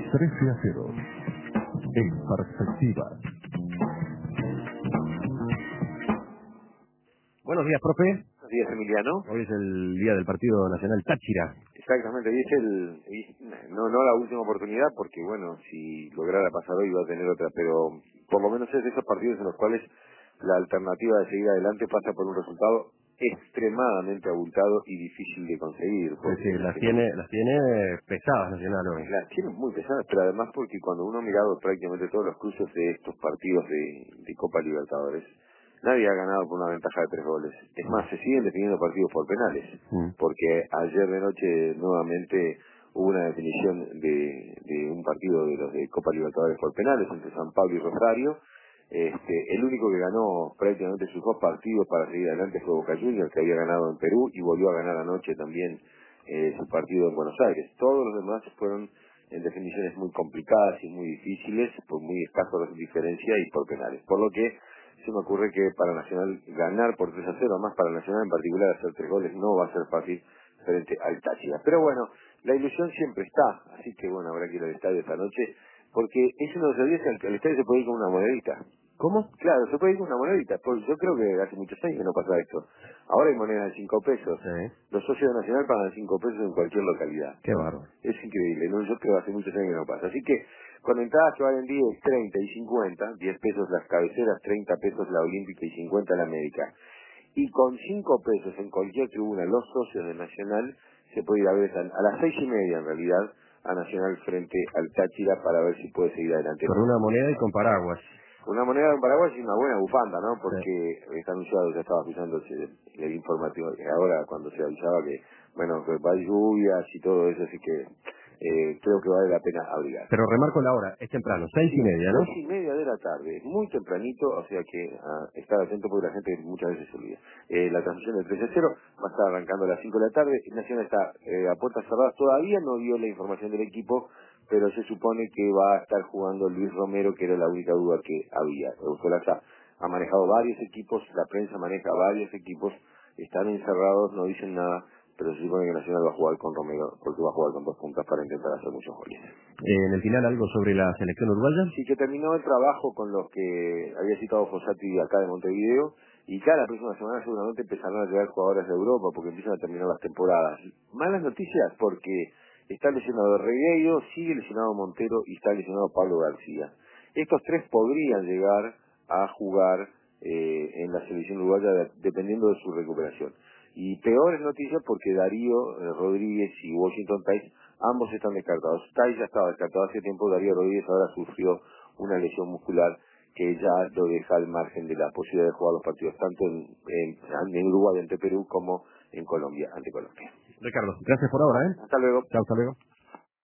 13-0. En perspectiva. Buenos días, profe. Buenos días, Emiliano. Hoy es el día del Partido Nacional Táchira. Exactamente, y no la última oportunidad, porque bueno, si lograra pasar hoy va a tener otra, pero por lo menos es de esos partidos en los cuales la alternativa de seguir adelante pasa por un resultado extremadamente abultado y difícil de conseguir. Sí, las tiene pesadas Nacional hoy. Las tiene muy pesadas, pero además porque cuando uno ha mirado prácticamente todos los cruces de estos partidos de Copa Libertadores, nadie ha ganado por una ventaja de 3 goles. Es más, se siguen definiendo partidos por penales, porque ayer de noche nuevamente hubo una definición de un partido de los de Copa Libertadores por penales entre San Pablo y Rosario. El único que ganó prácticamente sus 2 partidos para seguir adelante fue Boca Juniors, que había ganado en Perú y volvió a ganar anoche también su partido en Buenos Aires. Todos los demás fueron en definiciones muy complicadas y muy difíciles, por muy escasos de diferencia y por penales. Por lo que se me ocurre que para Nacional ganar por 3-0, más para Nacional en particular hacer 3 goles, no va a ser fácil frente al Táchira. Pero bueno, la ilusión siempre está, así que bueno, habrá que ir al estadio esta noche, porque es uno de los días que al estadio se puede ir con una monedita. ¿Cómo? Claro, se puede ir con una monedita, porque yo creo que hace muchos años que no pasa esto. Ahora hay monedas de 5 pesos. Sí. Los socios de Nacional pagan 5 pesos en cualquier localidad. Qué bárbaro. Es increíble, ¿no? Yo creo que hace muchos años que no pasa. Así que con entradas que valen 10, 30 y 50, 10 pesos las cabeceras, 30 pesos la Olímpica y 50 la América. Y con 5 pesos en cualquier tribuna, los socios de Nacional se puede ir a ver a las 6:30 en realidad a Nacional frente al Táchira para ver si puede seguir adelante. Con una moneda y con paraguas. Una moneda en Paraguay y una buena bufanda, ¿no? Porque Sí. está anunciado, ya estaba avisando el informativo, ahora cuando se avisaba que, bueno, que va a haber lluvias y todo eso, así que creo que vale la pena abrigar. Pero remarco la hora, es temprano, 6:30, ¿no? 6:30 de la tarde, muy tempranito, o sea que estar atento porque la gente muchas veces se olvida. La transmisión del 13-0 va a estar arrancando a las 5 de la tarde, Nacional está a puertas cerradas, todavía no dio la información del equipo, pero se supone que va a estar jugando Luis Romero, que era la única duda que había. Eusolaza ha manejado varios equipos, la prensa maneja varios equipos, están encerrados, no dicen nada, pero se supone que Nacional va a jugar con Romero, porque va a jugar con 2 puntas para intentar hacer muchos goles. En el final, ¿algo sobre la selección uruguaya? Sí, que terminó el trabajo con los que había citado Fossati acá de Montevideo, y ya la próxima semana seguramente empezarán a llegar jugadores de Europa, porque empiezan a terminar las temporadas. Malas noticias, porque está lesionado Regueiro, sigue lesionado Montero y está lesionado Pablo García. Estos 3 podrían llegar a jugar en la selección uruguaya dependiendo de su recuperación. Y peores noticias porque Darío Rodríguez y Washington Tais ambos están descartados. Tais ya estaba descartado hace tiempo, Darío Rodríguez ahora sufrió una lesión muscular que ya lo deja al margen de la posibilidad de jugar los partidos tanto en Uruguay ante Perú como en Colombia ante Colombia. Ricardo, gracias por ahora, ¿eh? Hasta luego. Chao, hasta luego.